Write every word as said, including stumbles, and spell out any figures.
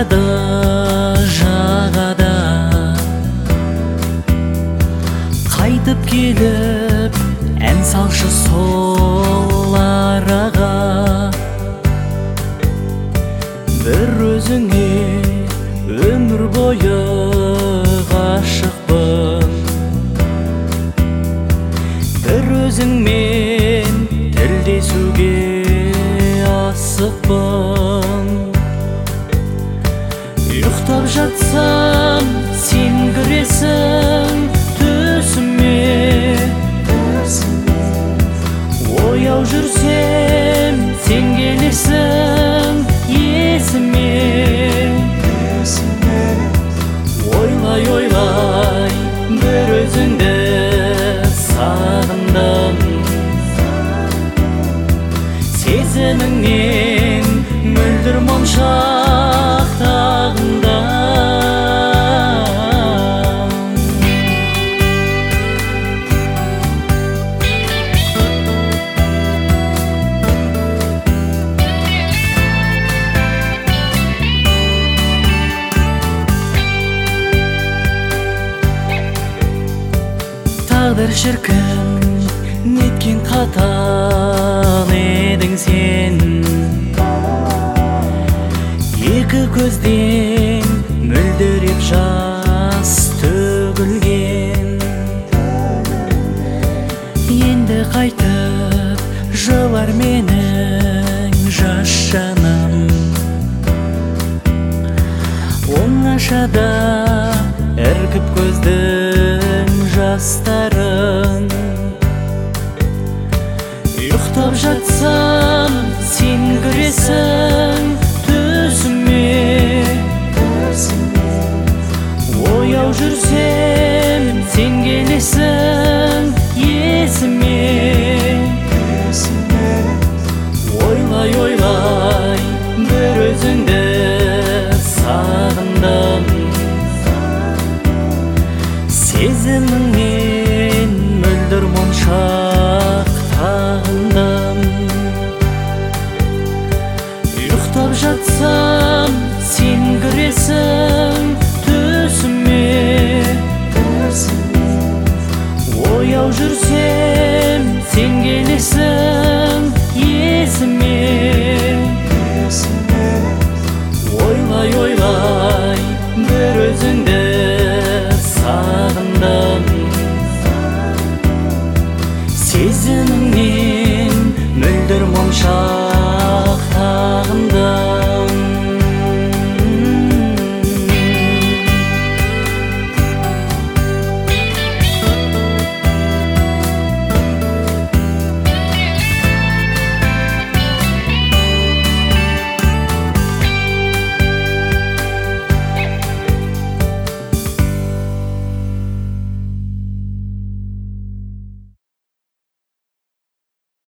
барды жағада, қайтып келіп ән салшы сол араға. Бір өзіңе өмір бойы ғашықпын, бір өзіңмен тілдесуге асықпын. Ұйықтап жатсам сен кіресің түсіме, ояу жүрсем сен келесің есіме. Ойлай ойлай бір өзіңді сағындым, сезіміңнен мөлдір моншақтағындым. Тағдыр шіркін неткен қатал едің сен, екі көзден мөлдіреп жас төгілген. Енді қайтып жылар менің жас жаным, оңашада іркіп көздің жастарын. Ұйықтап жатсам сен кіресің